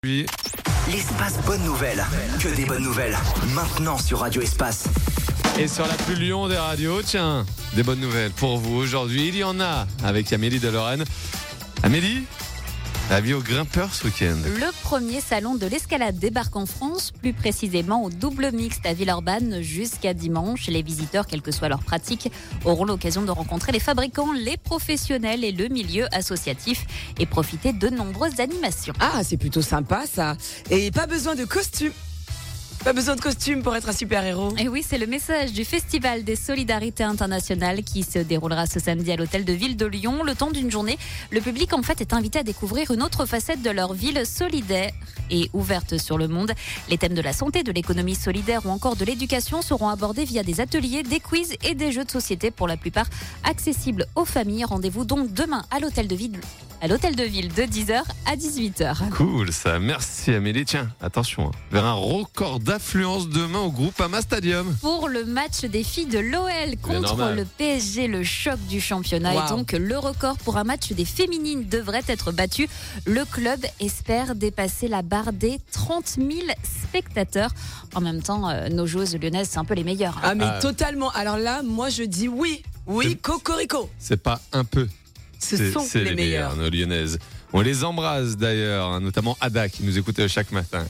Oui. L'espace bonne nouvelle. Que des bonnes nouvelles. Maintenant sur Radio Espace. Et sur la plus Lyon des radios, tiens, des bonnes nouvelles pour vous. Aujourd'hui, il y en a avec Amélie de Lorraine. Amélie, avis aux grimpeurs ce week-end. Le premier salon de l'escalade débarque en France, plus précisément au double mixte à Villeurbanne jusqu'à dimanche. Les visiteurs, quelle que soit leur pratique, auront l'occasion de rencontrer les fabricants, les professionnels et le milieu associatif et profiter de nombreuses animations. Ah, c'est plutôt sympa ça. Et pas besoin de costume. Pas besoin de costume pour être un super-héros. Et oui, c'est le message du Festival des Solidarités Internationales qui se déroulera ce samedi à l'Hôtel de Ville de Lyon. Le temps d'une journée, le public en fait est invité à découvrir une autre facette de leur ville solidaire et ouverte sur le monde. Les thèmes de la santé, de l'économie solidaire ou encore de l'éducation seront abordés via des ateliers, des quiz et des jeux de société pour la plupart accessibles aux familles. Rendez-vous donc demain à l'Hôtel de Ville de 10h à 18h. Cool ça, merci Amélie. Tiens, attention, vers un record d'affluence demain au Groupama Stadium. Pour le match des filles de l'OL contre normal. le PSG, le choc du championnat. Wow. Et donc le record pour un match des féminines devrait être battu. Le club espère dépasser la barre des 30 000 spectateurs. En même temps, nos joueuses lyonnaises, c'est un peu les meilleures. Ah mais totalement. Alors là, moi je dis oui. Oui, cocorico. C'est pas un peu. Ce sont C'est les meilleurs. nos lyonnaises. On les embrasse d'ailleurs, hein, notamment Ada qui nous écoute chaque matin.